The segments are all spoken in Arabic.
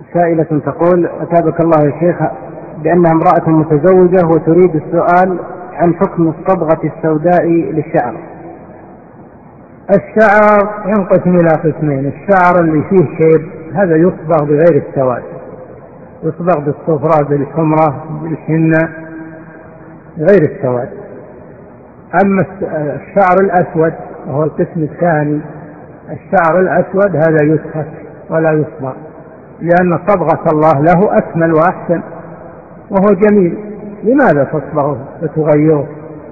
سائلة تقول: أتابك الله يا شيخ، بأنها امرأة متزوجة وتريد السؤال عن حكم الصبغة السوداء للشعر. الشعر ينقسم إلى قسمين: الشعر اللي فيه شيب هذا يصبغ بغير السواد، يصبغ بالصفرة بالحمرة بالحنة غير السواد. أما الشعر الأسود وهو القسم الثاني، الشعر الأسود هذا يسحق ولا يصبغ، لأن صبغة الله له أكمل وأحسن وهو جميل. لماذا تصبغه وتغيره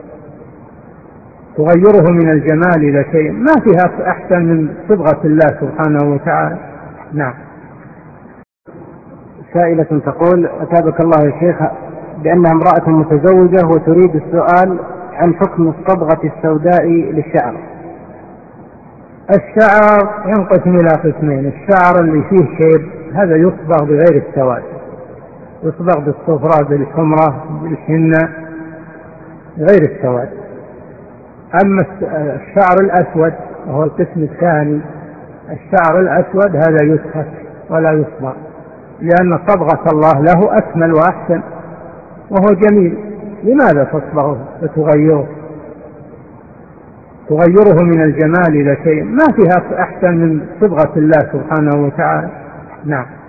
من الجمال إلى شيء ما فيها أحسن من صبغة الله سبحانه وتعالى؟ نعم. سائلة تقول: أتابك الله يا شيخ، بأنها امرأة متزوجة وتريد السؤال عن حكم الصبغة السوداء للشعر. الشعر ينقسم إلى قسمين: الشعر اللي فيه شيب هذا يصبغ بغير السواد، يصبغ بالصفرة بالحمرة بالحنة غير السواد. أما الشعر الأسود وهو القسم الثاني، الشعر الأسود هذا يسحق ولا يصبغ، لأن صبغة الله له أكمل وأحسن وهو جميل. لماذا تصبغه وتغيره من الجمال إلى شيء ما فيها أحسن من صبغة الله سبحانه وتعالى؟ نعم.